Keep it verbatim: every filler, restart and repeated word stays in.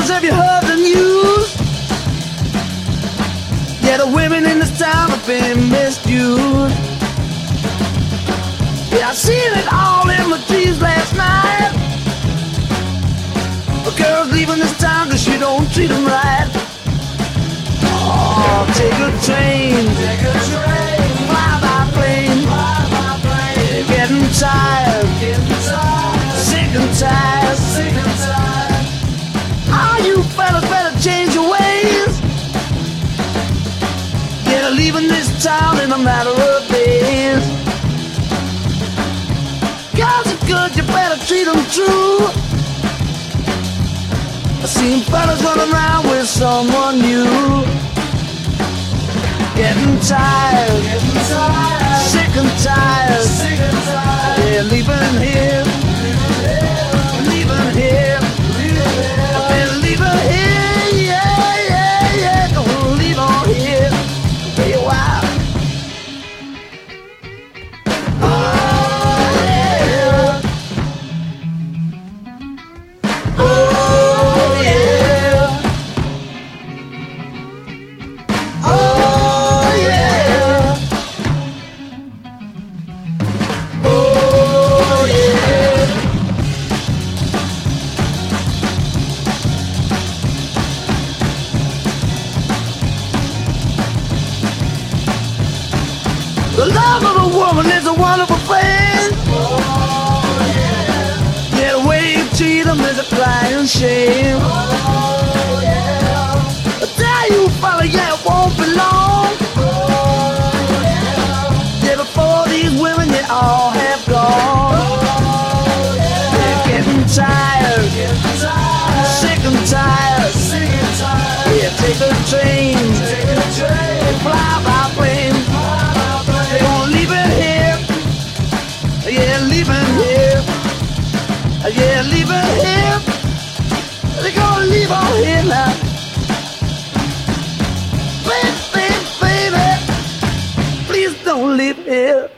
fellas, have you heard the news? Yeah, the women in this town have been misused. Yeah, I seen it all in my dreams last night. A girl's leaving this town cause she don't treat them right. Oh, take a train, take a train, fly by plane, fly by plane. Yeah, getting tired, getting tired, sick and tired, sick and tired. Oh, you fellas better change your ways. Yeah, leaving this town in a matter of days. Girls are good, you better treat them true. I seen fellas running around with someone new. Getting tired, getting tired, sick and tired, sick and tired. Yeah, leaving here, leaving here, leaving leaving here, yeah, yeah, yeah. Gonna leave on here, be a while. Oh yeah, oh yeah, oh yeah, oh yeah. The love of a woman is a wonderful thing. Oh, yeah. Yeah, the way you treat them is a crying shame. Oh, yeah. I tell you, fella, yeah, it won't be long. Oh, yeah. Yeah, before these women, they all have gone. Oh, yeah. They're getting tired, getting tired, sick and tired, sick and tired. Yeah, take a train, take a train, fly by plane. They gonna leave it here, yeah, leave it here, yeah, leave it here. They gonna leave on here now, baby, baby, baby. Please don't leave here.